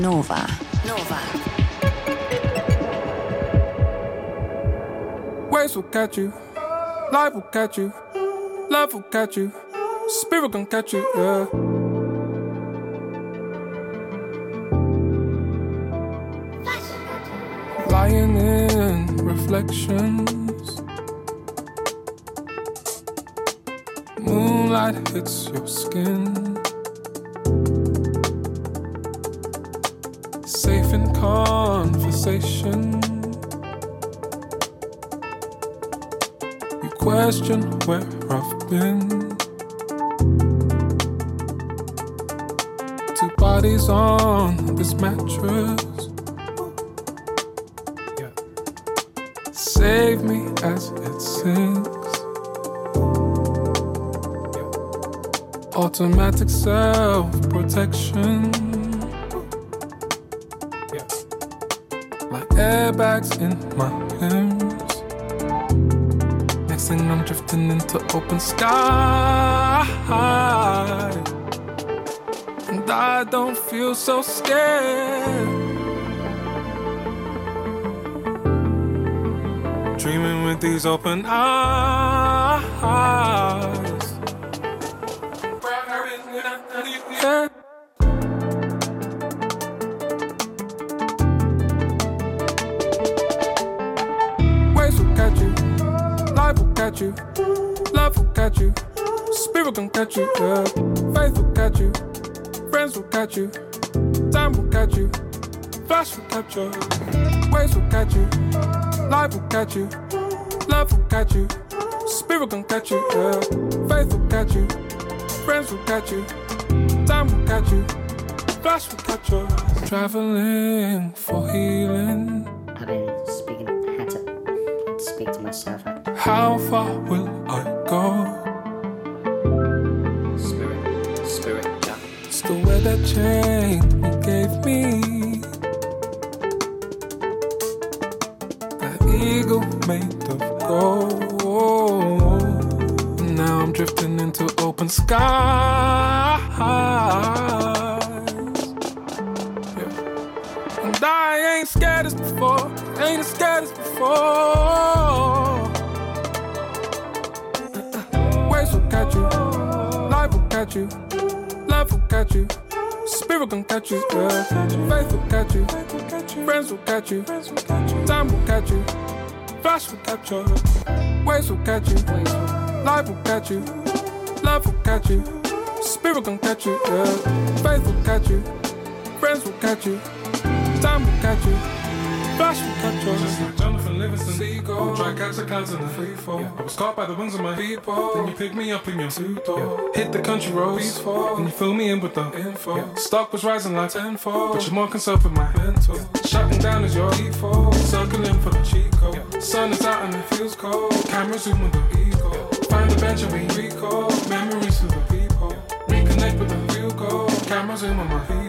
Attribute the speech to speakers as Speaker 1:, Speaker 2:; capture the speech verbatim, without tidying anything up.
Speaker 1: Nova. Nova.
Speaker 2: Waves will catch you, life will catch you, love will catch you, spirit gon' catch you, yeah. Lying in reflections, moonlight hits your skin, safe in conversation. You question where I've been. Two bodies on this mattress. Save me as it sinks. Automatic self-protection. Like airbags in my limbs. Next thing I'm drifting into open sky. And I don't feel so scared. Dreaming with these open eyes. Yeah. Waves will catch you, life will catch you, love will catch you, spirit gon' catch you, yeah. Faith will catch you, friends will catch you, time will catch you, flash will catch you. Waves will catch you, life will catch you, love will catch you, spirit gon' catch you, yeah. Faith will catch you, friends will catch you, time will catch you, flash will catch you. Traveling for healing.
Speaker 3: I've been speaking, had to speak to myself.
Speaker 2: How far will I go?
Speaker 3: Spirit, spirit, yeah.
Speaker 2: Still wear that chain you gave me. Eagle made of gold. Now I'm drifting into open skies, yeah. And I ain't scared as before, ain't as scared as before. Waves will catch you, life will catch you, love will catch you, spirit gon' catch you, yeah. Faith will catch you, friends will catch you, time will catch you, flash will catch you. Waves will catch you, life will catch you, love will catch you, spirit gon' catch you, yeah. Faith will catch you, friends will catch you, time will catch you, flash will catch you. Just like Jonathan Livingston, seagull, try catch the clouds in the free fall. I was caught by the wings of my people. Then you pick me up in your suit. Hit the country roads, and you fill me in with the info. Stock was rising like tenfold, but you're more concerned with my mental. Shutting down is your default, circling for the cheat code. Sun is out and it feels cold. Camera zoom with the ego. Find the bench and we recall memories of the people. Reconnect with the real goal. Camera zoom on my feet.